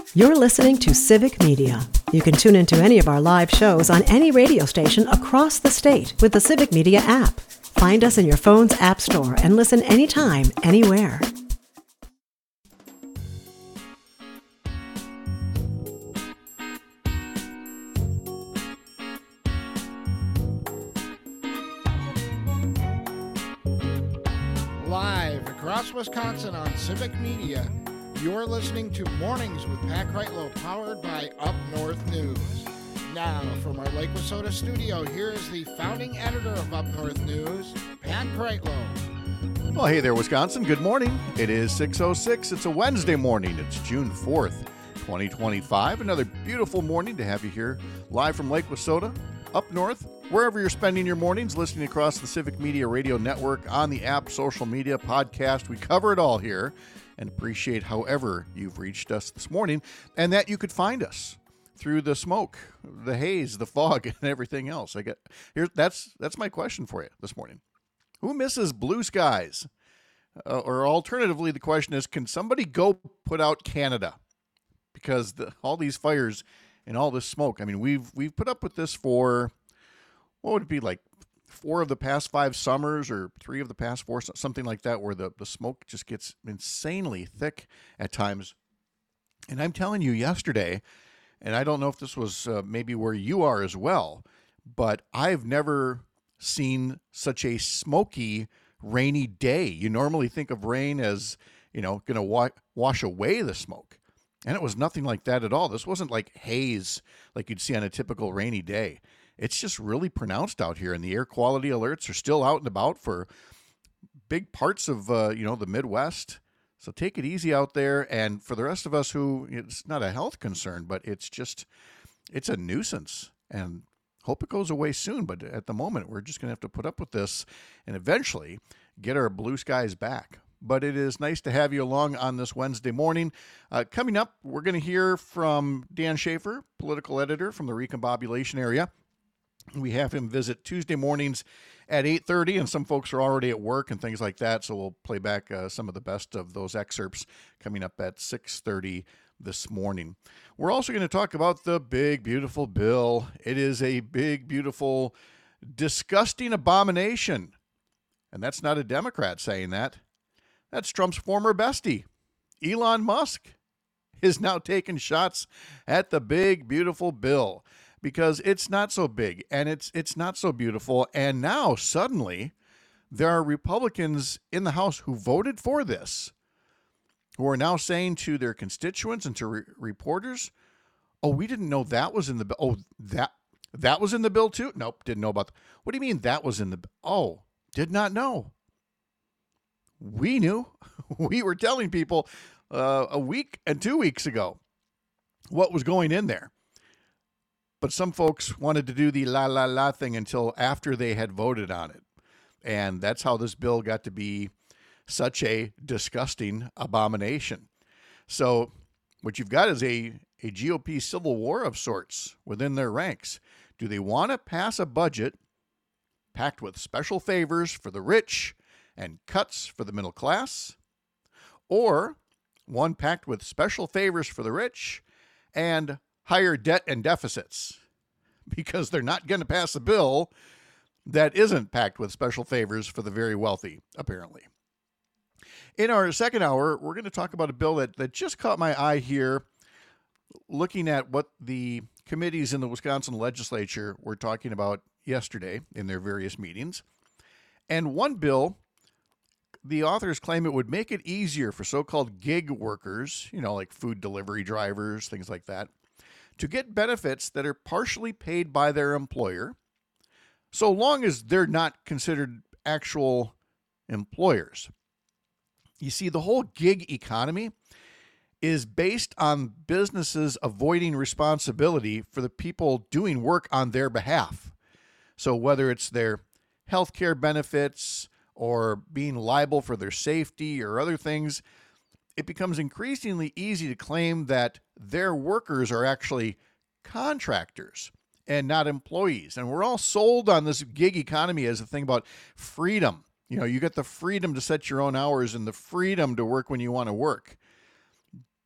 You're listening to Civic Media. You can tune into any of our live shows on any radio station across the state with the Civic Media app. Find us in your phone's app store and listen anytime, anywhere. Live across Wisconsin on Civic Media, you're listening to Mornings with Pat Kreitlow, powered by Up North News. Now, from our Lake Wissota studio, here is the founding editor of Up North News, Pat Kreitlow. Well, hey there, Wisconsin. Good morning. It is 6:06. It's a Wednesday morning. It's June 4th, 2025. Another beautiful morning to have you here live from Lake Wissota, up north, wherever you're spending your mornings, listening across the Civic Media Radio Network, on the app, social media, podcast. We cover it all here and appreciate however you've reached us this morning and that you could find us through the smoke, the haze, the fog, and everything else. That's my question for you this morning. Who misses blue skies? Or alternatively, the question is, can somebody go put out Canada? Because all these fires and all this smoke, I mean, we've put up with this for, what would it be, like 4 of the past 5 summers or 3 of the past 4, something like that, where the smoke just gets insanely thick at times. And I'm telling you, yesterday, and I don't know if this was maybe where you are as well, but I've never seen such a smoky, rainy day. You normally think of rain as, going to wash away the smoke. And it was nothing like that at all. This wasn't like haze like you'd see on a typical rainy day. It's just really pronounced out here, and the air quality alerts are still out and about for big parts of, the Midwest. So take it easy out there. And for the rest of us who, it's not a health concern, but it's a nuisance, and hope it goes away soon. But at the moment, we're just going to have to put up with this and eventually get our blue skies back. But it is nice to have you along on this Wednesday morning. Coming up, we're going to hear from Dan Schaefer, political editor from the recombobulation area. We have him visit Tuesday mornings at 8:30, and some folks are already at work and things like that, so we'll play back some of the best of those excerpts coming up at 6:30 this morning. We're also going to talk about the big, beautiful bill. It is a big, beautiful, disgusting abomination, and that's not a Democrat saying that. That's Trump's former bestie, Elon Musk, is now taking shots at the big, beautiful bill because it's not so big and it's not so beautiful. And now suddenly there are Republicans in the House who voted for this, who are now saying to their constituents and to reporters, "Oh, we didn't know that was in the bill. Oh, that was in the bill too? Nope, didn't know about that. What do you mean that was in the bill? Oh, did not know. We knew." We were telling people a week and 2 weeks ago what was going in there. But some folks wanted to do the la thing until after they had voted on it. And that's how this bill got to be such a disgusting abomination. So what you've got is a GOP civil war of sorts within their ranks. Do they want to pass a budget packed with special favors for the rich and cuts for the middle class, or one packed with special favors for the rich and higher debt and deficits? Because they're not going to pass a bill that isn't packed with special favors for the very wealthy, apparently. In our second hour, we're going to talk about a bill that just caught my eye here, looking at what the committees in the Wisconsin legislature were talking about yesterday in their various meetings. And one bill, the authors claim it would make it easier for so-called gig workers, like food delivery drivers, things like that, to get benefits that are partially paid by their employer, so long as they're not considered actual employers. You see, the whole gig economy is based on businesses avoiding responsibility for the people doing work on their behalf. So whether it's their health care benefits or being liable for their safety or other things, it becomes increasingly easy to claim that their workers are actually contractors and not employees. And we're all sold on this gig economy as a thing about freedom. You get the freedom to set your own hours and the freedom to work when you want to work. But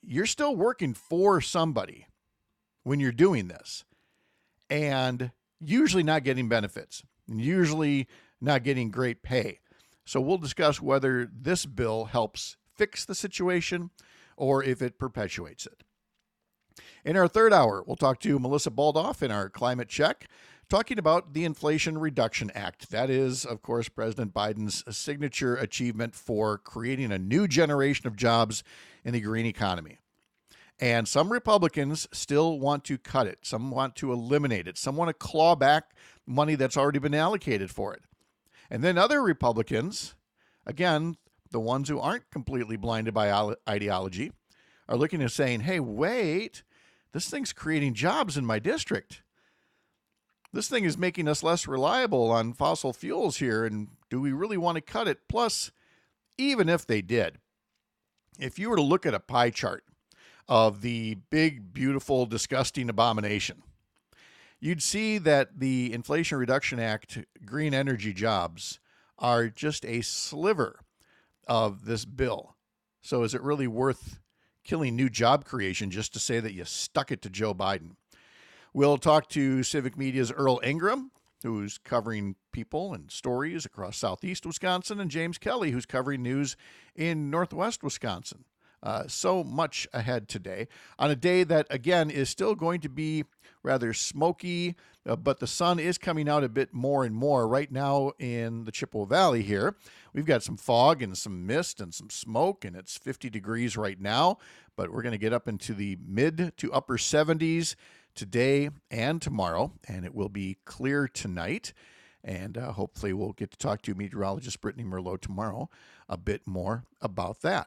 you're still working for somebody when you're doing this, and usually not getting benefits, and usually not getting great pay. So we'll discuss whether this bill helps fix the situation or if it perpetuates it. In our third hour, we'll talk to Melissa Baldoff in our Climate Check, talking about the Inflation Reduction Act. That is, of course, President Biden's signature achievement for creating a new generation of jobs in the green economy. And some Republicans still want to cut it. Some want to eliminate it. Some want to claw back money that's already been allocated for it. And then other Republicans, again, the ones who aren't completely blinded by ideology, are looking and saying, hey, wait, this thing's creating jobs in my district. This thing is making us less reliable on fossil fuels here, and do we really want to cut it? Plus, even if they did, if you were to look at a pie chart of the big, beautiful, disgusting abomination, you'd see that the Inflation Reduction Act green energy jobs are just a sliver of this bill. So is it really worth killing new job creation just to say that you stuck it to Joe Biden? We'll talk to Civic Media's Earl Ingram, who's covering people and stories across southeast Wisconsin, and James Kelly, who's covering news in northwest Wisconsin. So much ahead today on a day that, again, is still going to be rather smoky, but the sun is coming out a bit more and more. Right now in the Chippewa Valley here, we've got some fog and some mist and some smoke, and it's 50 degrees right now, but we're going to get up into the mid to upper 70s today and tomorrow, and it will be clear tonight. And hopefully we'll get to talk to meteorologist Brittany Merlot tomorrow a bit more about that.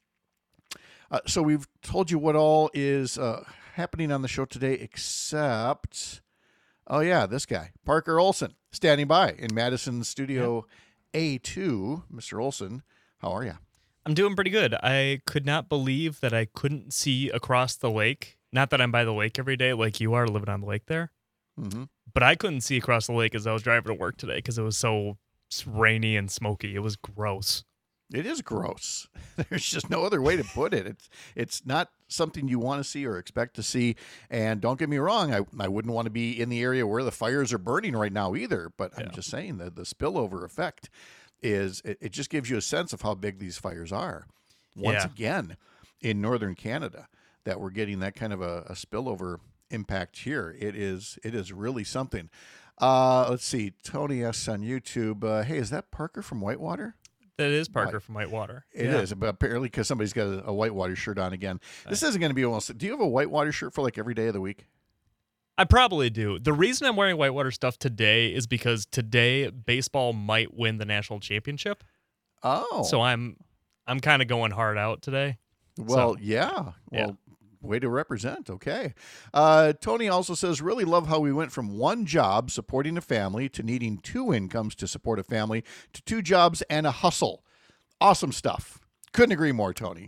So we've told you what all is happening on the show today, except, oh yeah, this guy, Parker Olson, standing by in Madison Studio A2. Mr. Olson, how are you? I'm doing pretty good. I could not believe that I couldn't see across the lake. Not that I'm by the lake every day like you are living on the lake there, but I couldn't see across the lake as I was driving to work today because it was so rainy and smoky. It was gross. It is gross. There's just no other way to put it. It's not something you want to see or expect to see. And don't get me wrong, I wouldn't want to be in the area where the fires are burning right now either. But I'm just saying that the spillover effect is, it just gives you a sense of how big these fires are. Once again, in northern Canada, that we're getting that kind of a spillover impact here. It is really something. Let's see. Tony S. on YouTube. Hey, is that Parker from Whitewater? That is Parker from Whitewater. It is, but apparently because somebody's got a Whitewater shirt on again. This isn't going to be almost. Do you have a Whitewater shirt for like every day of the week? I probably do. The reason I'm wearing Whitewater stuff today is because today baseball might win the national championship. Oh, so I'm kind of going hard out today. Well, way to represent. Okay. Tony also says, really love how we went from one job supporting a family to needing two incomes to support a family to two jobs and a hustle. Awesome stuff. Couldn't agree more, Tony.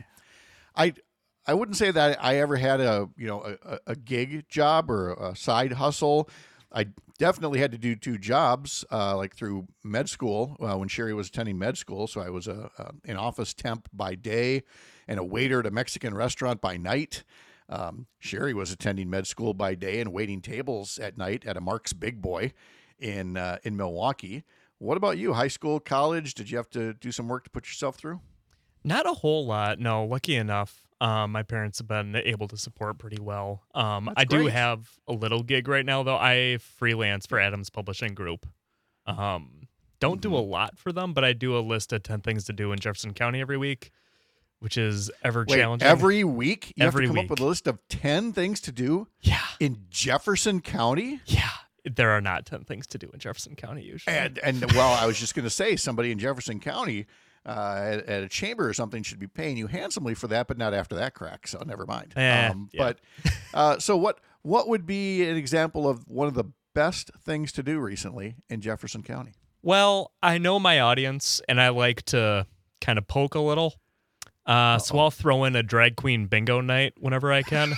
I wouldn't say that I ever had a gig job or a side hustle. I definitely had to do two jobs, like through med school when Sherry was attending med school. So I was an office temp by day and a waiter at a Mexican restaurant by night. Sherry was attending med school by day and waiting tables at night at a Mark's Big Boy in Milwaukee. What about you? High school, college? Did you have to do some work to put yourself through? Not a whole lot. No, lucky enough. My parents have been able to support pretty well. I do have a little gig right now, though. I freelance for Adams Publishing Group. Don't do a lot for them, but I do a list of 10 things to do in Jefferson County every week, which is ever challenging. Every week? You every have to come week. up with a list of 10 things to do? Yeah. In Jefferson County? Yeah. There are not 10 things to do in Jefferson County usually. And well, I was just going to say, somebody in Jefferson County at a chamber or something should be paying you handsomely for that, but not after that crack. So never mind. But so what would be an example of one of the best things to do recently in Jefferson County? Well, I know my audience, and I like to kind of poke a little. So I'll throw in a drag queen bingo night whenever I can.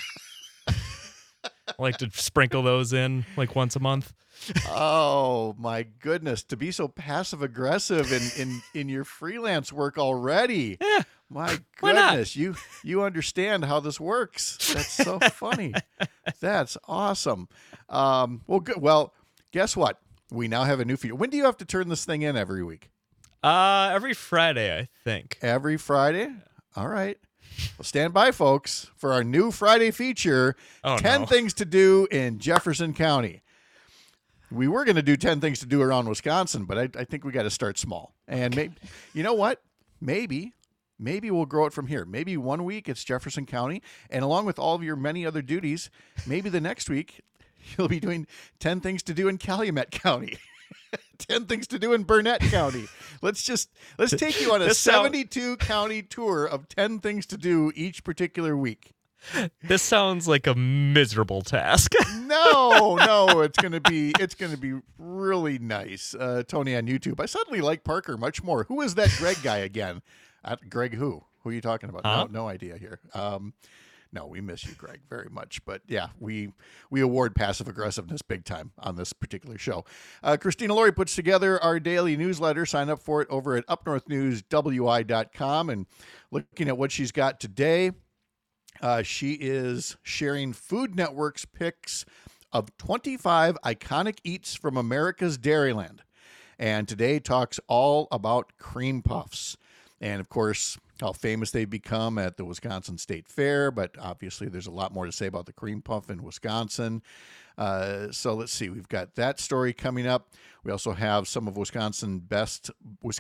I like to sprinkle those in like once a month. Oh my goodness! To be so passive aggressive in your freelance work already. Yeah. My Why not? goodness, you understand how this works. That's so funny. That's awesome. Well, good. Well, guess what? We now have a new feature. When do you have to turn this thing in every week? Every Friday, I think. Every Friday? All right. Well, stand by, folks, for our new Friday feature, 10 Things to Do in Jefferson County. We were going to do 10 things to do around Wisconsin, but I think we got to start small. And maybe, you know what? Maybe we'll grow it from here. Maybe one week it's Jefferson County, and along with all of your many other duties, maybe the next week you'll be doing 10 things to do in Calumet County. 10 things to do in Burnett County. Let's take you on a 72 county tour of 10 things to do each particular week. This sounds like a miserable task. No, it's gonna be really nice. Tony on YouTube. I suddenly like Parker much more. Who is that Greg guy again? Greg who? Who are you talking about? Huh? No idea here. No, we miss you, Greg, very much. But yeah, we award passive aggressiveness big time on this particular show. Christina Laurie puts together our daily newsletter. Sign up for it over at upnorthnewswi.com. And looking at what she's got today, she is sharing Food Network's picks of 25 iconic eats from America's Dairyland. And today talks all about cream puffs. And of course, how famous they've become at the Wisconsin State Fair, but obviously there's a lot more to say about the cream puff in Wisconsin. So let's see, we've got that story coming up. We also have some of Wisconsin's best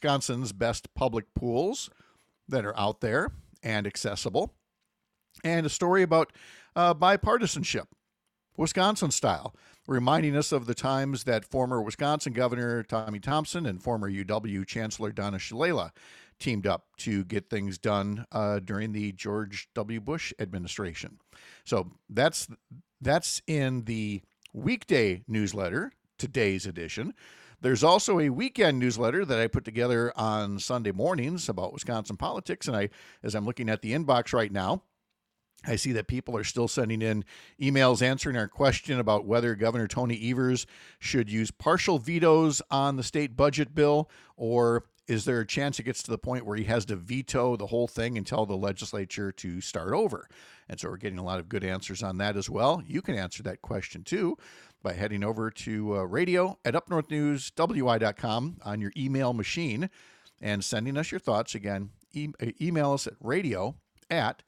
public pools that are out there and accessible, and a story about bipartisanship, Wisconsin style, reminding us of the times that former Wisconsin Governor Tommy Thompson and former UW Chancellor Donna Shalala teamed up to get things done during the George W. Bush administration. So that's in the weekday newsletter, today's edition. There's also a weekend newsletter that I put together on Sunday mornings about Wisconsin politics. And as I'm looking at the inbox right now, I see that people are still sending in emails answering our question about whether Governor Tony Evers should use partial vetoes on the state budget bill, or is there a chance it gets to the point where he has to veto the whole thing and tell the legislature to start over? And so we're getting a lot of good answers on that as well. You can answer that question too by heading over to radio at upnorthnewswi.com on your email machine and sending us your thoughts. Again, email us at radio at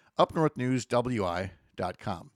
upnorthnewswi.com.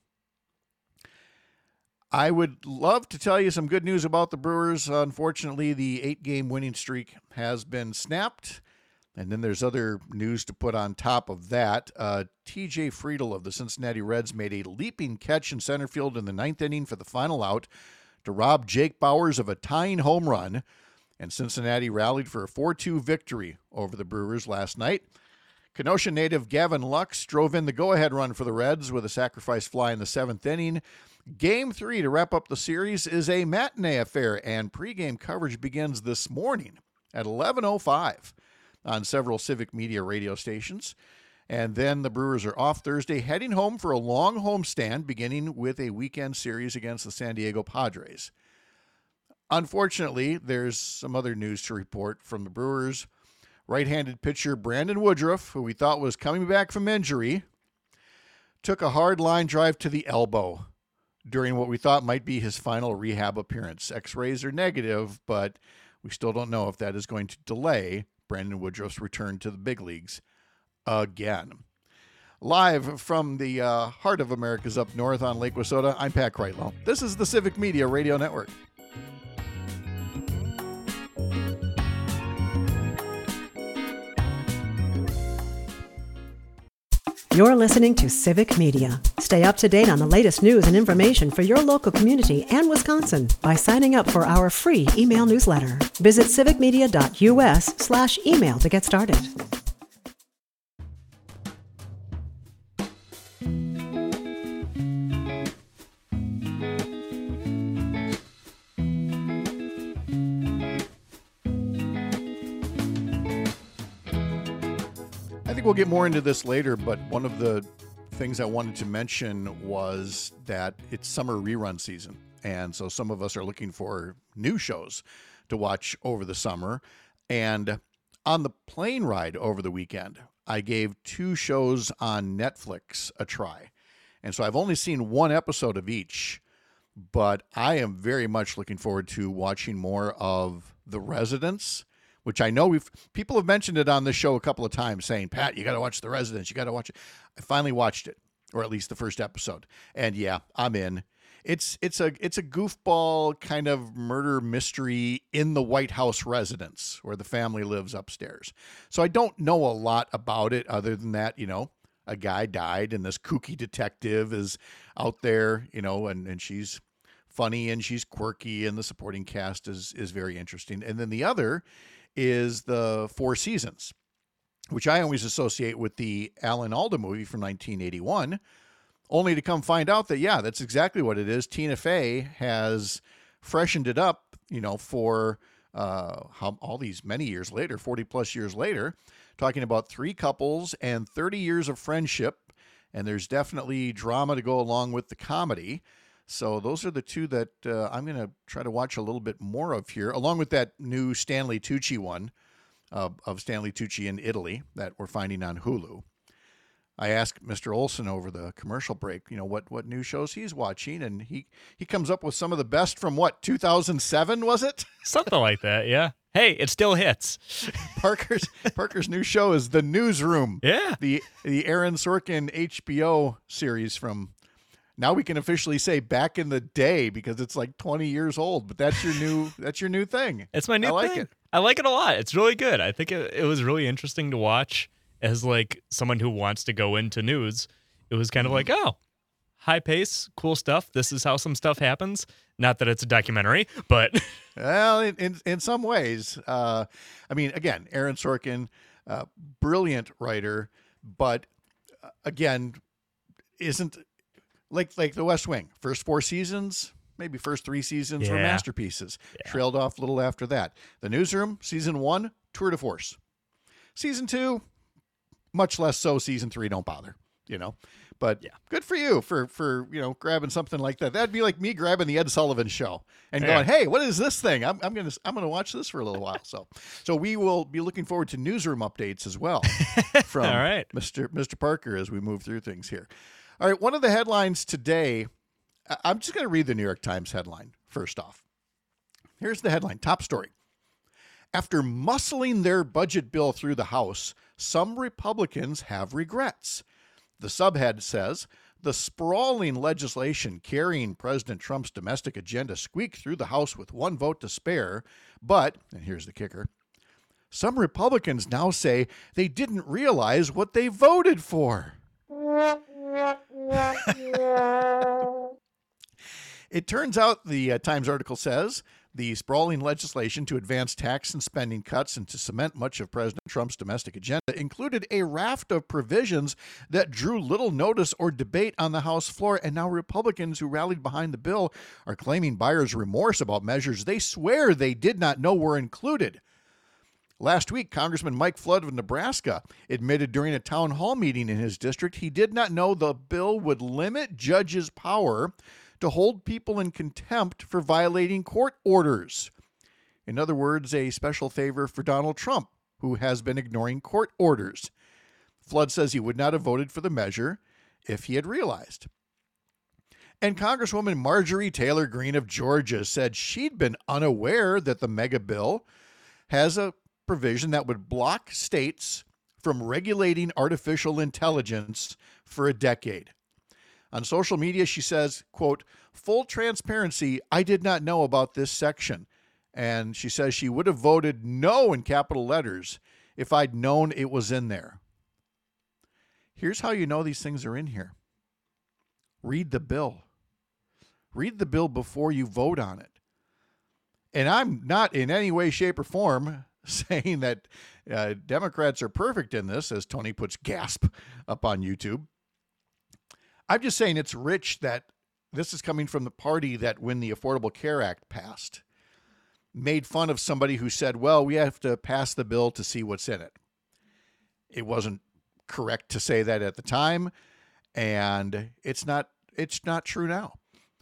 I would love to tell you some good news about the Brewers. Unfortunately, the 8-game winning streak has been snapped. And then there's other news to put on top of that. TJ Friedl of the Cincinnati Reds made a leaping catch in center field in the 9th inning for the final out to rob Jake Bauers of a tying home run. And Cincinnati rallied for a 4-2 victory over the Brewers last night. Kenosha native Gavin Lux drove in the go-ahead run for the Reds with a sacrifice fly in the 7th inning. Game 3 to wrap up the series is a matinee affair, and pregame coverage begins this morning at 11:05 on several Civic Media radio stations. And then the Brewers are off Thursday, heading home for a long homestand, beginning with a weekend series against the San Diego Padres. Unfortunately, there's some other news to report from the Brewers. Right-handed pitcher Brandon Woodruff, who we thought was coming back from injury, took a hard line drive to the elbow during what we thought might be his final rehab appearance. X-rays are negative, but we still don't know if that is going to delay Brandon Woodruff's return to the big leagues again. Live from the heart of America's up north on Lake Wissota, I'm Pat Kreitlow. This is the Civic Media Radio Network. You're listening to Civic Media. Stay up to date on the latest news and information for your local community and Wisconsin by signing up for our free email newsletter. Visit civicmedia.us/email to get started. I think we'll get more into this later, but one of the things I wanted to mention was that it's summer rerun season. And so some of us are looking for new shows to watch over the summer. And on the plane ride over the weekend, I gave 2 shows on Netflix a try. And so I've only seen 1 episode of each, but I am very much looking forward to watching more of The Residents, which I know people have mentioned it on the show a couple of times, saying, Pat, you got to watch The Residents. You got to watch it. I finally watched it, or at least the first episode. And yeah, I'm in. It's a goofball kind of murder mystery in the White House residence where the family lives upstairs. So I don't know a lot about it other than that, a guy died and this kooky detective is out there, and she's funny and she's quirky, and the supporting cast is very interesting. And then the other is the Four Seasons, which I always associate with the Alan Alda movie from 1981, only to come find out that, yeah, that's exactly what it is. Tina Fey has freshened it up, for all these many years later, 40 plus years later, talking about 3 couples and 30 years of friendship. And there's definitely drama to go along with the comedy. So those are the 2 that I'm going to try to watch a little bit more of here, along with that new Stanley Tucci one of Stanley Tucci in Italy that we're finding on Hulu. I asked Mr. Olson over the commercial break, what new shows he's watching, and he comes up with some of the best from 2007, was it? Something like that, yeah. Hey, it still hits. Parker's new show is The Newsroom. Yeah. The Aaron Sorkin HBO series from, now we can officially say, back in the day, because it's like 20 years old, but that's your new thing. It's my new thing. I like it. I like it a lot. It's really good. I think it was really interesting to watch as like someone who wants to go into news. It was kind of like, oh, high pace, cool stuff. This is how some stuff happens. Not that it's a documentary, but well, in some ways, again, Aaron Sorkin, brilliant writer, but again, isn't like The West Wing. First 4 seasons, maybe first 3 seasons were masterpieces. Yeah. Trailed off a little after that. The Newsroom, season 1, tour de force. Season 2, much less so. Season 3, don't bother, But yeah, good for you for grabbing something like that. That'd be like me grabbing the Ed Sullivan Show and going, "Hey, what is this thing? I'm gonna watch this for a little while." So we will be looking forward to newsroom updates as well from All right. Mr. Parker as we move through things here. All right, one of the headlines today. I'm just going to read the New York Times headline first off. Here's the headline, top story. After muscling their budget bill through the House, some Republicans have regrets. The subhead says, the sprawling legislation carrying President Trump's domestic agenda squeaked through the House with 1 vote to spare, but, and here's the kicker, some Republicans now say they didn't realize what they voted for. It turns out, the Times article says, the sprawling legislation to advance tax and spending cuts and to cement much of President Trump's domestic agenda included a raft of provisions that drew little notice or debate on the House floor, and now Republicans who rallied behind the bill are claiming buyer's remorse about measures they swear they did not know were included. Last week, Congressman Mike Flood of Nebraska admitted during a town hall meeting in his district he did not know the bill would limit judges' power to hold people in contempt for violating court orders. In other words, a special favor for Donald Trump, who has been ignoring court orders. Flood says he would not have voted for the measure if he had realized. And Congresswoman Marjorie Taylor Greene of Georgia said she'd been unaware that the mega bill has a provision that would block states from regulating artificial intelligence for a decade. On social media, she says, quote, full transparency, I did not know about this section. And she says she would have voted no in capital letters if I'd known it was in there. Here's how you know these things are in here. Read the bill. Read the bill before you vote on it. And I'm not in any way, shape, or form saying that Democrats are perfect in this, as Tony puts gasp up on YouTube. I'm just saying it's rich that this is coming from the party that, when the Affordable Care Act passed, made fun of somebody who said, well, we have to pass the bill to see what's in it. It wasn't correct to say that at the time, and it's not true now.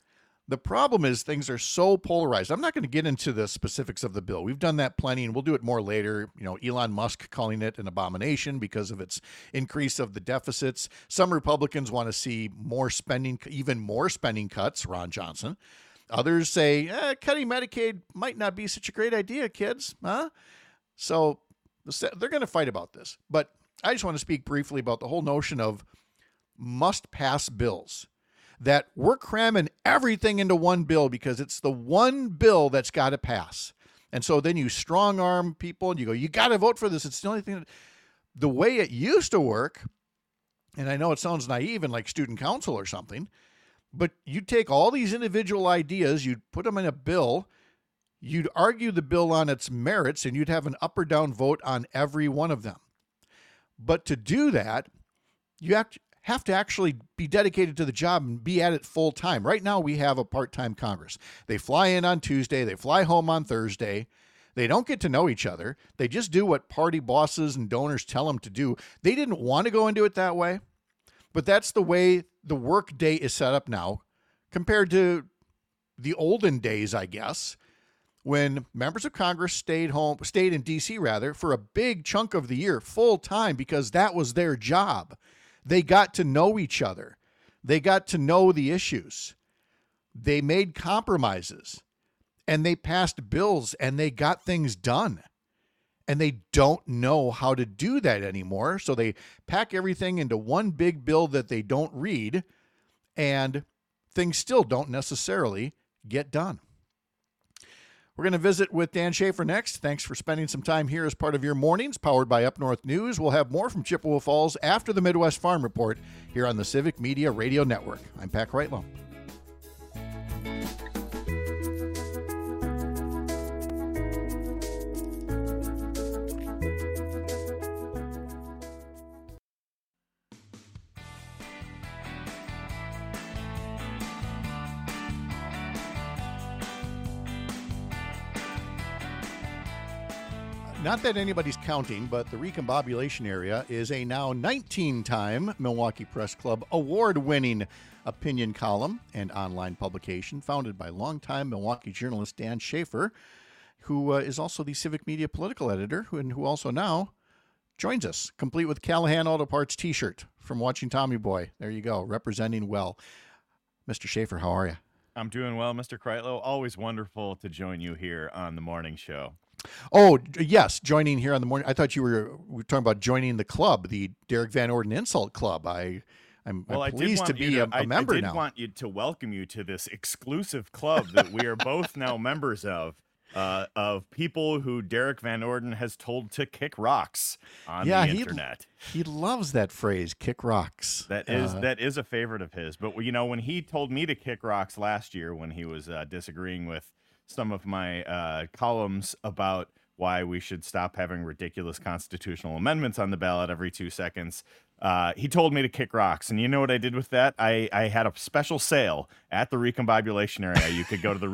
The problem is things are so polarized. I'm not going to get into the specifics of the bill. We've done that plenty, and we'll do it more later. Elon Musk calling it an abomination because of its increase of the deficits. Some Republicans want to see more spending, even more spending cuts, Ron Johnson. Others say, cutting Medicaid might not be such a great idea, kids. Huh? So they're going to fight about this. But I just want to speak briefly about the whole notion of must-pass bills. That we're cramming everything into one bill because it's the one bill that's got to pass. And so then you strong arm people and you go, you got to vote for this. It's the only thing. The way it used to work, and I know it sounds naive and like student council or something, but you take all these individual ideas, you'd put them in a bill, you'd argue the bill on its merits, and you'd have an up or down vote on every one of them. But to do that, you have to actually be dedicated to the job and be at it full time. Right now, we have a part-time Congress. They fly in on Tuesday. They fly home on Thursday. They don't get to know each other. They just do what party bosses and donors tell them to do. They didn't want to go into it that way, but that's the way the work day is set up now compared to the olden days, I guess, when members of Congress stayed in D.C. rather, for a big chunk of the year full time because that was their job. They got to know each other. They got to know the issues. They made compromises and they passed bills and they got things done. And they don't know how to do that anymore. So they pack everything into one big bill that they don't read, and things still don't necessarily get done. We're going to visit with Dan Schaefer next. Thanks for spending some time here as part of your mornings, powered by Up North News. We'll have more from Chippewa Falls after the Midwest Farm Report here on the Civic Media Radio Network. I'm Pat Kreitlow. Not that anybody's counting, but the Recombobulation Area is a now 19-time Milwaukee Press Club award-winning opinion column and online publication founded by longtime Milwaukee journalist Dan Schaefer, who is also the Civic Media political editor and who also now joins us, complete with Callahan Auto Parts t-shirt from Watching Tommy Boy. There you go, representing well. Mr. Schaefer, how are you? I'm doing well, Mr. Kreitlow. Always wonderful to join you here on the morning show. Oh, yes, joining here on the morning. I thought we were talking about joining the club, the Derek Van Orden Insult Club. I'm pleased to be a member now. I did want you to welcome you to this exclusive club that we are both now members of people who Derek Van Orden has told to kick rocks on the internet. He loves that phrase, kick rocks. That is a favorite of his. But, when he told me to kick rocks last year when he was disagreeing with some of my columns about why we should stop having ridiculous constitutional amendments on the ballot every 2 seconds, he told me to kick rocks. And you know what I did with that? I had a special sale at the Recombobulation Area. You could go to the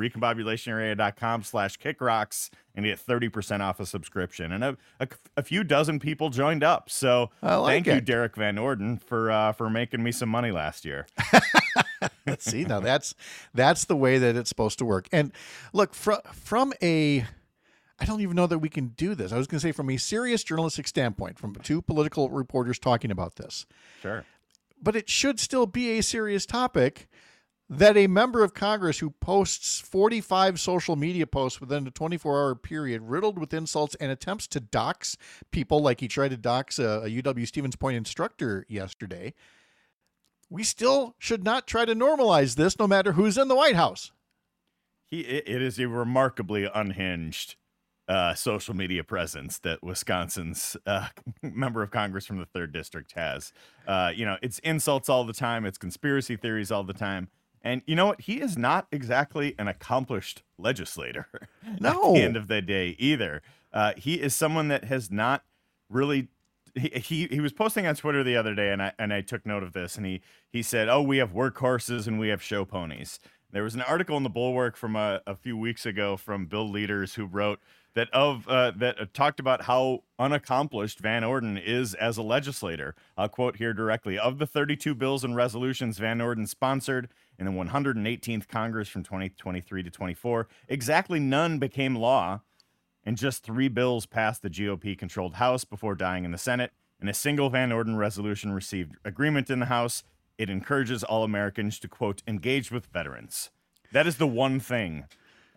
recombobulationarea.com/kickrocks and get 30% off a subscription. And a few dozen people joined up. So thank you, Derek Van Orden, for making me some money last year. Let's see. Now that's the way that it's supposed to work. And look, from a, I don't even know that we can do this. I was going to say from a serious journalistic standpoint, from two political reporters talking about this. Sure. But it should still be a serious topic that a member of Congress who posts 45 social media posts within a 24-hour period riddled with insults and attempts to dox people like he tried to dox a UW Stevens Point instructor yesterday. We still should not try to normalize this no matter who's in the White House. It is a remarkably unhinged social media presence that Wisconsin's member of Congress from the 3rd District has. It's insults all the time. It's conspiracy theories all the time. And you know what? He is not exactly an accomplished legislator at the end of the day either. He is someone that has not really... He was posting on Twitter the other day, and I took note of this, and he said, "Oh, we have workhorses and we have show ponies." There was an article in the Bulwark from a few weeks ago from Bill Leaders who wrote that talked about how unaccomplished Van Orden is as a legislator. I'll quote here directly. Of the 32 bills and resolutions Van Orden sponsored in the 118th Congress from 2023 to 24, exactly none became law, and just 3 bills passed the GOP-controlled House before dying in the Senate, and a single Van Orden resolution received agreement in the House. It encourages all Americans to, quote, engage with veterans. That is the one thing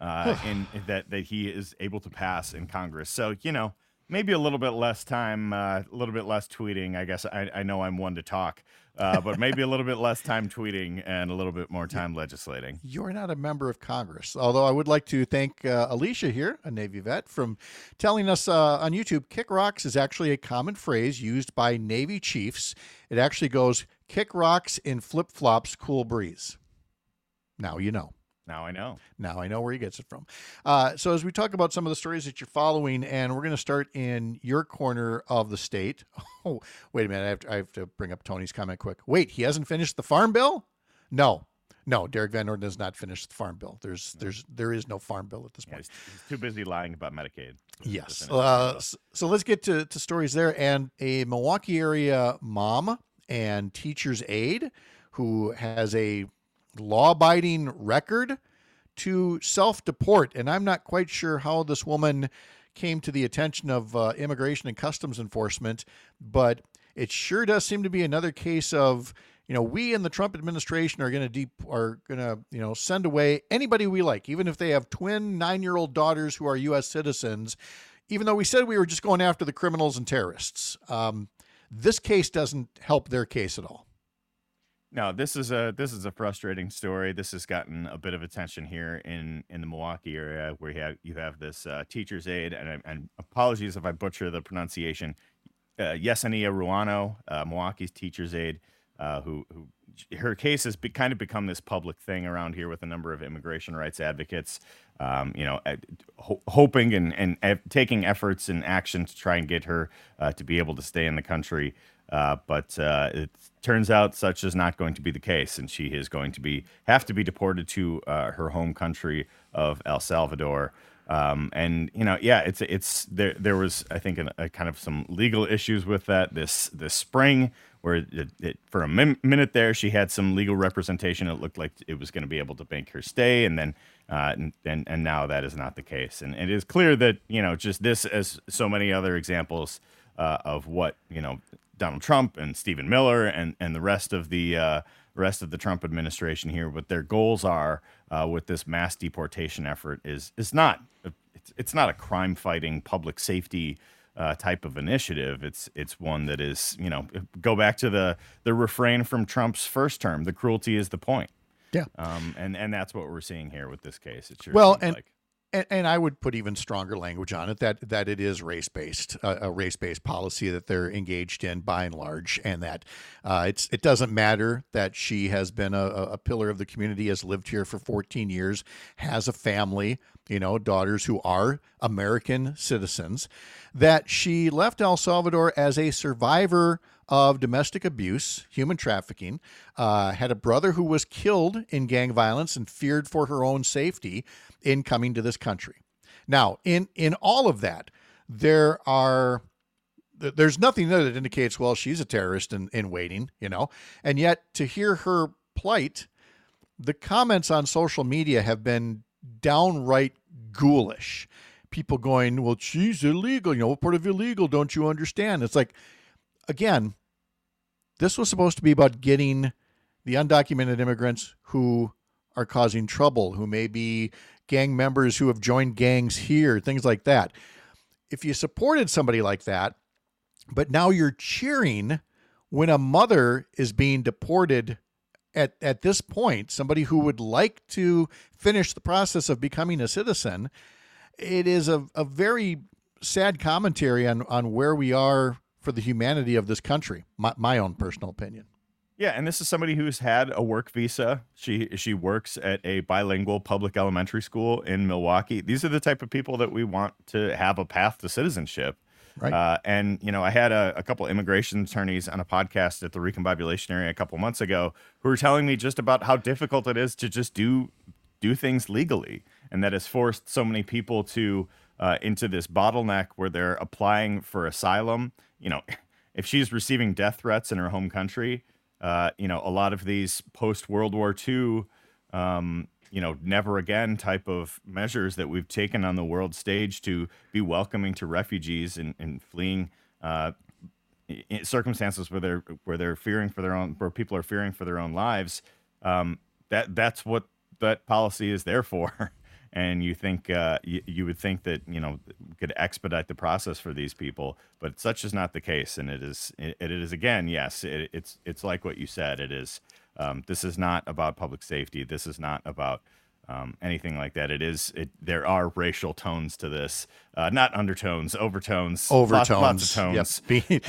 that he is able to pass in Congress. So, maybe a little bit less time, a little bit less tweeting. I guess I know I'm one to talk, but maybe a little bit less time tweeting and a little bit more time legislating. You're not a member of Congress, although I would like to thank Alicia here, a Navy vet, from telling us on YouTube, kick rocks is actually a common phrase used by Navy chiefs. It actually goes, kick rocks in flip-flops, cool breeze. Now you know. Now I know. Now I know where he gets it from. So as we talk about some of the stories that you're following, and we're going to start in your corner of the state. Oh, wait a minute. I have to bring up Tony's comment quick. Wait, he hasn't finished the farm bill? No, Derek Van Orden has not finished the farm bill. There is no farm bill at this point. He's too busy lying about Medicaid. Yes. So let's get to stories there. And a Milwaukee area mom and teacher's aide who has a law-abiding record to self-deport. And I'm not quite sure how this woman came to the attention of Immigration and Customs Enforcement, but it sure does seem to be another case of, we in the Trump administration are going to send away anybody we like, even if they have twin 9-year-old daughters who are U.S. citizens, even though we said we were just going after the criminals and terrorists. This case doesn't help their case at all. No, this is a frustrating story. This has gotten a bit of attention here in the Milwaukee area, where you have this teacher's aide, and apologies if I butcher the pronunciation, Yesenia Ruano, Milwaukee's teacher's aide, who her case has kind of become this public thing around here with a number of immigration rights advocates, hoping and taking efforts and action to try and get her to be able to stay in the country. But it turns out such is not going to be the case, and she is going to have to be deported to her home country of El Salvador. It's there was, I think, a kind of some legal issues with that this spring, where for a minute there she had some legal representation. It looked like it was going to be able to bank her stay, and then and now that is not the case. And it is clear that just this, as so many other examples of what Donald Trump and Stephen Miller and the rest of the Trump administration here, what their goals are with this mass deportation effort is not a crime fighting public safety type of initiative. It's one that is, go back to the refrain from Trump's first term: the cruelty is the point. Yeah. And that's what we're seeing here with this case. It sure seems like. And I would put even stronger language on it that it is race-based, a race-based policy that they're engaged in by and large, and that it doesn't matter that she has been a pillar of the community, has lived here for 14 years, has a family, daughters who are American citizens, that she left El Salvador as a survivor of domestic abuse, human trafficking, had a brother who was killed in gang violence and feared for her own safety in coming to this country. Now, in all of that, there's nothing there that indicates, well, she's a terrorist in waiting, and yet to hear her plight, the comments on social media have been downright ghoulish. People going, well, she's illegal, what part of illegal don't you understand? It's like, again, this was supposed to be about getting the undocumented immigrants who are causing trouble, who may be gang members who have joined gangs here, things like that. If you supported somebody like that, but now you're cheering when a mother is being deported at this point, somebody who would like to finish the process of becoming a citizen, it is a very sad commentary on where we are for the humanity of this country, my own personal opinion. Yeah, and this is somebody who's had a work visa. She works at a bilingual public elementary school in Milwaukee. These are the type of people that we want to have a path to citizenship. Right. And I had a couple immigration attorneys on a podcast at the Recombobulation area a couple months ago who were telling me just about how difficult it is to just do do things legally, and that has forced so many people to into this bottleneck where they're applying for asylum. If she's receiving death threats in her home country, a lot of these post World War II, never again type of measures that we've taken on the world stage to be welcoming to refugees and fleeing in circumstances where they're fearing for their own, where people are fearing for their own lives. That's what that policy is there for. And you think you would think that could expedite the process for these people, but such is not the case. And it is again, yes, it's like what you said. It is. This is not about public safety. This is not about anything like that. There are racial tones to this, not undertones, overtones, lots of tones. Yep.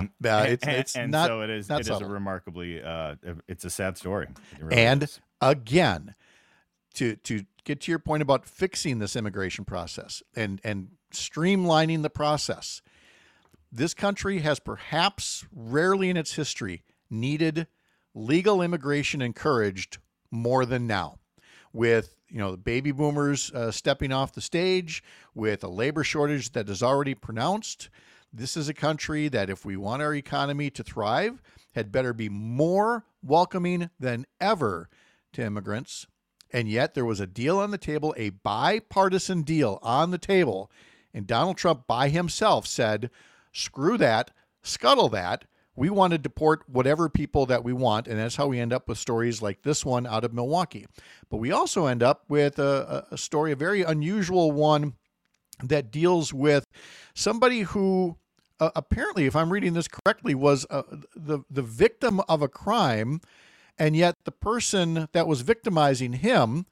It's and not. So it is. Not It subtle. is a remarkably. It's a sad story. It really And is. again, to get to your point about fixing this immigration process and streamlining the process, this country has perhaps rarely in its history needed legal immigration encouraged more than now. With the baby boomers stepping off the stage, with a labor shortage that is already pronounced, this is a country that, if we want our economy to thrive, had better be more welcoming than ever to immigrants. And yet there was a deal on the table, a bipartisan deal on the table, and Donald Trump by himself said, screw that, scuttle that. We want to deport whatever people that we want, and that's how we end up with stories like this one out of Milwaukee. But we also end up with a story, a very unusual one, that deals with somebody who apparently, if I'm reading this correctly, was the victim of a crime, and yet the person that was victimizing him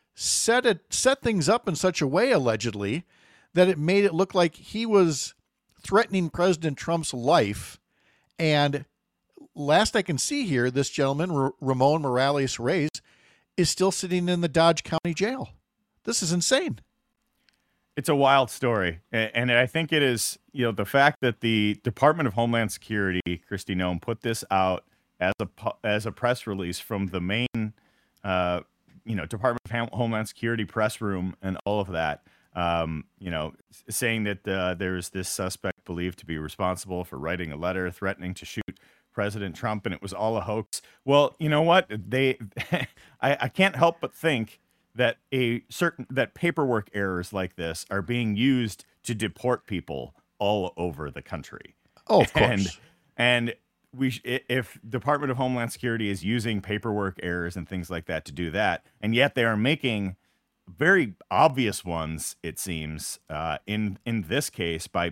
set things up in such a way, allegedly, that it made it look like he was threatening President Trump's life. And last I can see here, this gentleman, Ramon Morales Reyes, is still sitting in the Dodge County Jail. This is insane. It's a wild story. And I think it is, the fact that the Department of Homeland Security, Kristi Noem, put this out as a press release from the main, Department of Homeland Security press room and all of that, saying that there's this suspect believed to be responsible for writing a letter threatening to shoot President Trump, and it was all a hoax. Well, you know what? I can't help but think that that paperwork errors like this are being used to deport people all over the country. Oh, of course. And if Department of Homeland Security is using paperwork errors and things like that to do that, and yet they are making very obvious ones, it seems, in this case by,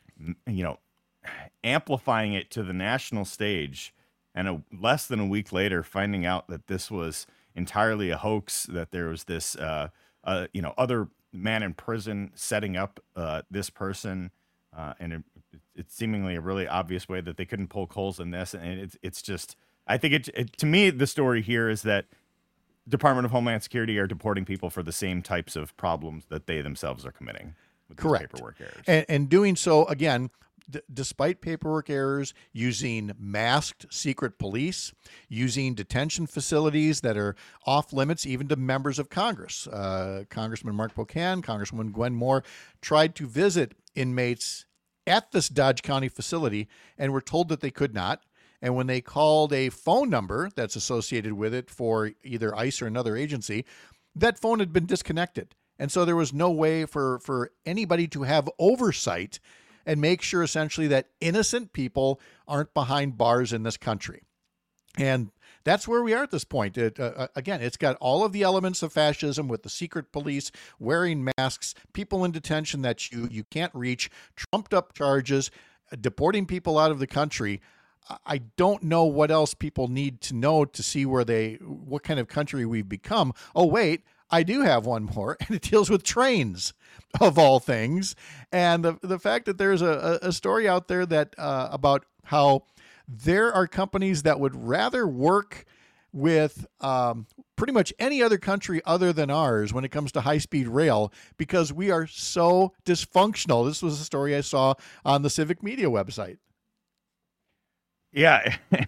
amplifying it to the national stage, and less than a week later finding out that this was entirely a hoax, that there was this, other man in prison setting up this person, and it's seemingly a really obvious way that they couldn't poke holes in this, and it's just, I think to me, the story here is that Department of Homeland Security are deporting people for the same types of problems that they themselves are committing with these Correct. paperwork errors. And doing so, again, despite paperwork errors, using masked secret police, using detention facilities that are off limits even to members of Congress. Congressman Mark Pocan, Congresswoman Gwen Moore tried to visit inmates at this Dodge County facility and were told that they could not. And when they called a phone number that's associated with it for either ICE or another agency, that phone had been disconnected. And so there was no way for anybody to have oversight and make sure essentially that innocent people aren't behind bars in this country. And that's where we are at this point. Again, it's got all of the elements of fascism with the secret police, wearing masks, people in detention that you can't reach, trumped up charges, deporting people out of the country. I don't know what else people need to know to see what kind of country we've become. Oh, wait, I do have one more, and it deals with trains, of all things. And the fact that there's a story out there that about how there are companies that would rather work with pretty much any other country other than ours when it comes to high-speed rail because we are so dysfunctional. This was a story I saw on the Civic Media website. Yeah.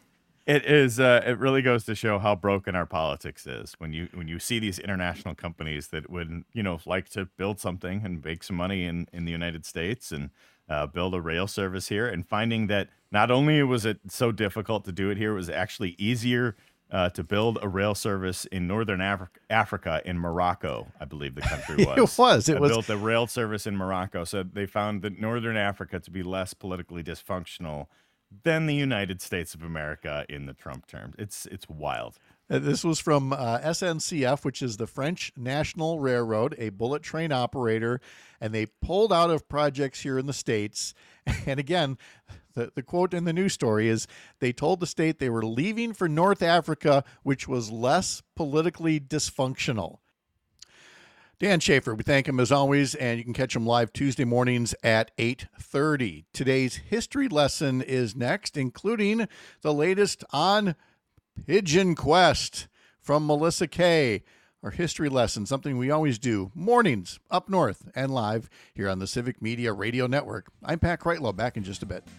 It is. It really goes to show how broken our politics is when you see these international companies that would like to build something and make some money in the United States and build a rail service here, and finding that not only was it so difficult to do it here, it was actually easier to build a rail service in northern Africa, in Morocco, I believe the country was. It was. Built a rail service in Morocco, so they found that northern Africa to be less politically dysfunctional than the United States of America in the Trump term. It's wild. This was from SNCF, which is the French National Railroad, a bullet train operator, and they pulled out of projects here in the States. And again, the quote in the news story is, they told the state they were leaving for North Africa, which was less politically dysfunctional. Dan Schaefer, we thank him as always, and you can catch him live Tuesday mornings at 8:30. Today's history lesson is next, including the latest on Pigeon Quest from Melissa Kay. Our history lesson, something we always do, mornings up north and live here on the Civic Media Radio Network. I'm Pat Kreitlow, back in just a bit.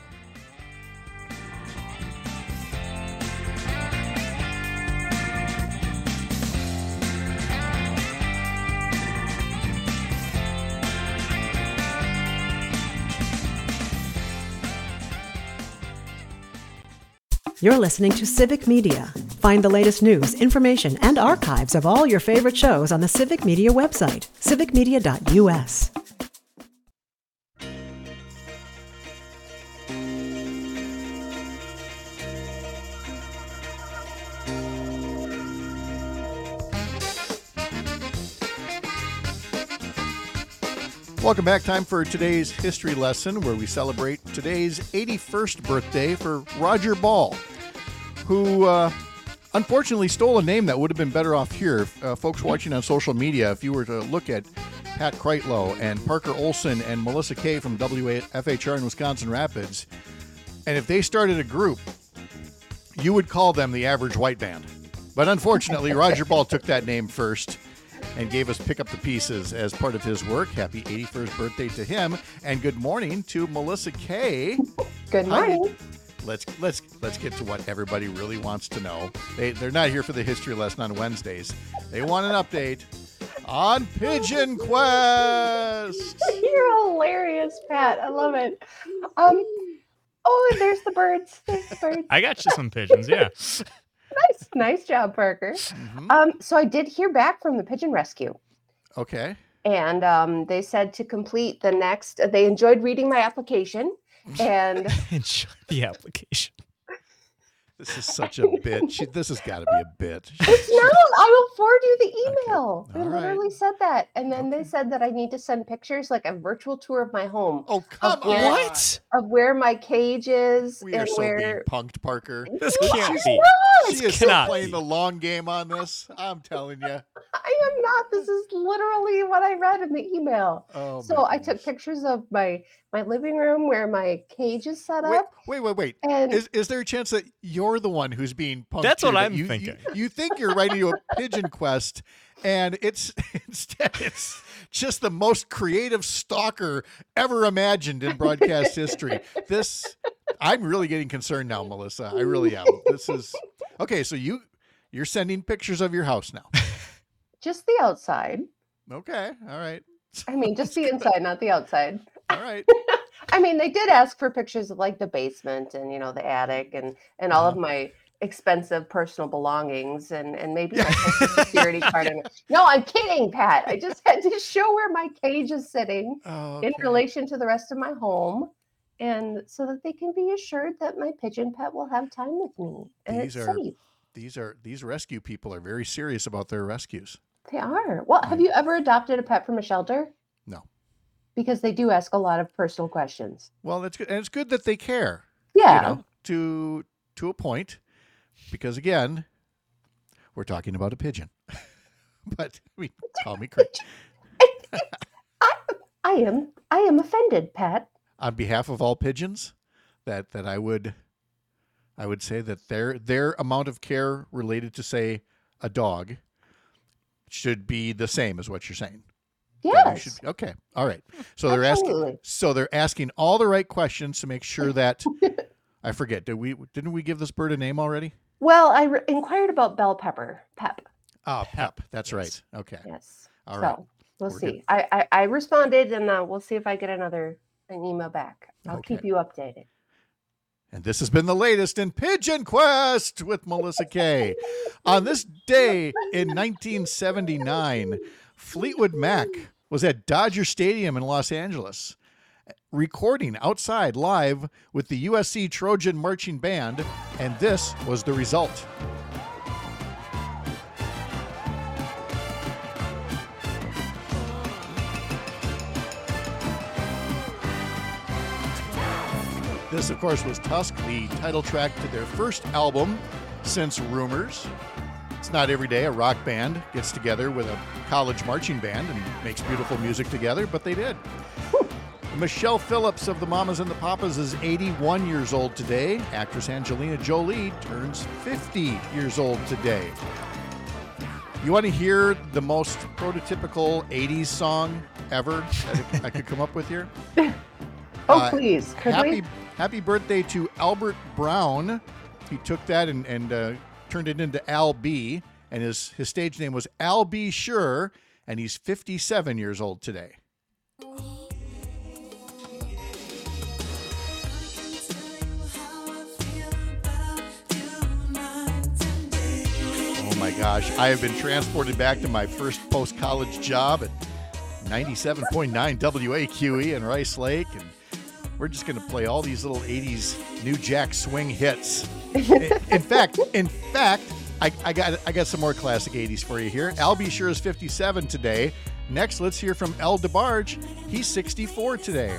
You're listening to Civic Media. Find the latest news, information, and archives of all your favorite shows on the Civic Media website, civicmedia.us. Welcome back. Time for today's history lesson, where we celebrate today's 81st birthday for Roger Ball, who unfortunately stole a name that would have been better off here. Folks watching on social media, if you were to look at Pat Kreitlow and Parker Olson and Melissa Kay from WFHR in Wisconsin Rapids, and if they started a group, you would call them the Average White Band. But unfortunately, Roger Ball took that name first and gave us Pick Up the Pieces as part of his work. Happy 81st birthday to him, and good morning to Melissa Kay. Good morning. Let's get to what everybody really wants to know. They're not here for the history lesson on Wednesdays. They want an update on Pigeon Quest. You're hilarious, Pat. I love it. Oh, there's the birds. There's the birds. I got you some pigeons, yeah. Nice job, Parker. Mm-hmm. So I did hear back from the pigeon rescue. Okay. And they said to complete the next, they enjoyed reading my application and Enjoy the application. This is such a bit. This has got to be a bit. it's not. I will forward you the email. Okay. They All literally right. said that. And then they said that I need to send pictures, like a virtual tour of my home. Oh, come Yeah. on. What? Of where my cage is We are and so being where punked, Parker. This No, can't I'm be. not. She is still cannot playing be. the long game on this. I'm telling you. I am not. This is literally what I read in the email. Oh, So my I took goodness. pictures of my living room where my cage is set up. Wait. And Is there a chance that you're the one who's being punked? That's what here, that I'm thinking. You think you're writing to a Pigeon Quest, and instead it's just the most creative stalker ever imagined in broadcast history. I'm really getting concerned now, Melissa. I really am. This is okay. So you're sending pictures of your house now. just the outside. Okay. All right. I mean, just the inside, not the outside. All right. I mean, they did ask for pictures of like the basement and, the attic and all of my expensive personal belongings and maybe my social security card. No, I'm kidding, Pat. I just had to show where my cage is sitting Oh, in okay. relation to the rest of my home. And so that they can be assured that my pigeon pet will have time with me and These it's are- safe. These rescue people are very serious about their rescues. They are. Well, have you ever adopted a pet from a shelter? No. Because they do ask a lot of personal questions. Well, that's good, and it's good that they care. Yeah. To a point, because again, we're talking about a pigeon. But I mean, call me crazy. I am offended, Pat. On behalf of all pigeons, that I would say that their amount of care related to, say, a dog should be the same as what you're saying. That we Yes. okay. All right. So Absolutely. they're asking all the right questions to make sure that I forget. Didn't we give this bird a name already? Well, I inquired about bell pepper. Pep. Oh, Pep. That's right. Okay. Yes. All right. We'll We're see. I responded, and we'll see if I get an email back. I'll keep you updated. And this has been the latest in Pigeon Quest with Melissa Kay. On this day in 1979, Fleetwood Mac was at Dodger Stadium in Los Angeles, recording outside live with the USC Trojan Marching Band, and this was the result. This, of course, was Tusk, the title track to their first album since Rumors. It's not every day a rock band gets together with a college marching band and makes beautiful music together, but they did. Michelle Phillips of the Mamas and the Papas is 81 years old today. Actress Angelina Jolie turns 50 years old today. You want to hear the most prototypical 80s song ever that I could come up with here? Please. Happy birthday to Albert Brown. He took that and turned it into Al B. And his stage name was Al B. Sure. And he's 57 years old today. Oh my gosh. I have been transported back to my first post-college job at 97.9 WAQE in Rice Lake. And we're just going to play all these little 80s New Jack Swing hits. In fact, I got some more classic 80s for you here. Al B. Sure is 57 today. Next, let's hear from El DeBarge. He's 64 today.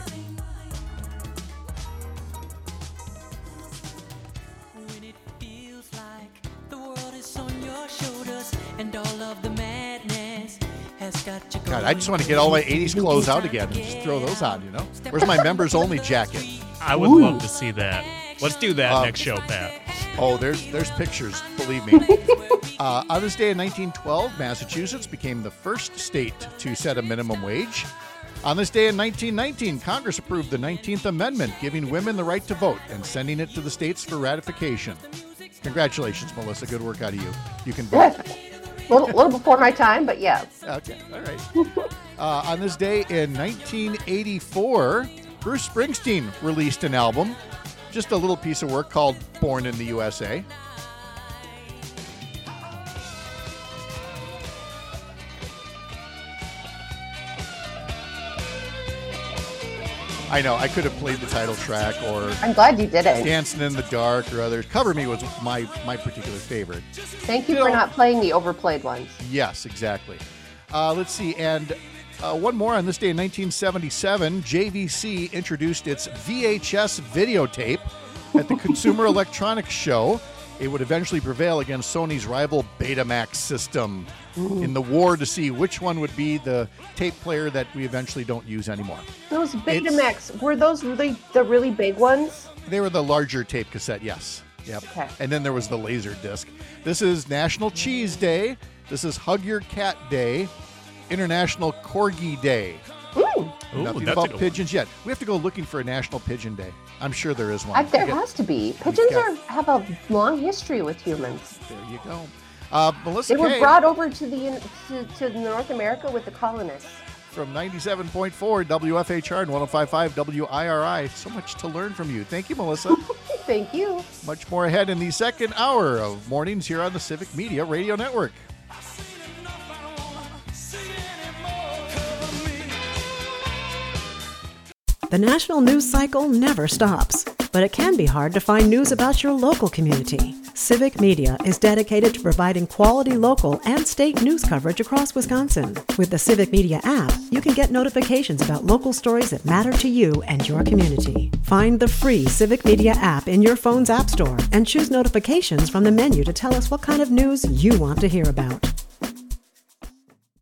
When it feels like the world is on your shoulders and all of the madness has got you going. God, I just want to get all my 80s clothes out again and just throw those on, you know? Where's my members only jacket? I would love to see that. Let's do that next show, Pat. Oh, there's pictures, believe me. On this day in 1912, Massachusetts became the first state to set a minimum wage. On this day in 1919, Congress approved the 19th Amendment, giving women the right to vote and sending it to the states for ratification. Congratulations, Melissa. Good work out of you. You can vote. A little before my time, but yeah. Okay, all right. On this day in 1984, Bruce Springsteen released an album, just a little piece of work called Born in the USA. I know, I could have played the title track or I'm glad you did it. Dancing in the Dark or others. Cover Me was my particular favorite. Thank you for not playing the overplayed ones. Yes, exactly. Let's see, and one more on this day in 1977, JVC introduced its VHS videotape at the Consumer Electronics Show. It would eventually prevail against Sony's rival Betamax system in the war to see which one would be the tape player that we eventually don't use anymore. Those Betamax, were those really the really big ones? They were the larger tape cassette, yes. Yep. Okay. And then there was the laser disc. This is National Cheese Day. This is Hug Your Cat Day. International Corgi Day. Ooh. Nothing that's about a good pigeons yet. We have to go looking for a National Pigeon Day. I'm sure there is one. There has to be. Pigeons have a long history with humans. There you go. Melissa They were Kay brought over to North America with the colonists. from 97.4 WFHR and 105.5 WIRI. So much to learn from you. Thank you, Melissa. Thank you. Much more ahead in the second hour of mornings here on the Civic Media Radio Network. The national news cycle never stops, but it can be hard to find news about your local community. Civic Media is dedicated to providing quality local and state news coverage across Wisconsin. With the Civic Media app, you can get notifications about local stories that matter to you and your community. Find the free Civic Media app in your phone's app store and choose notifications from the menu to tell us what kind of news you want to hear about.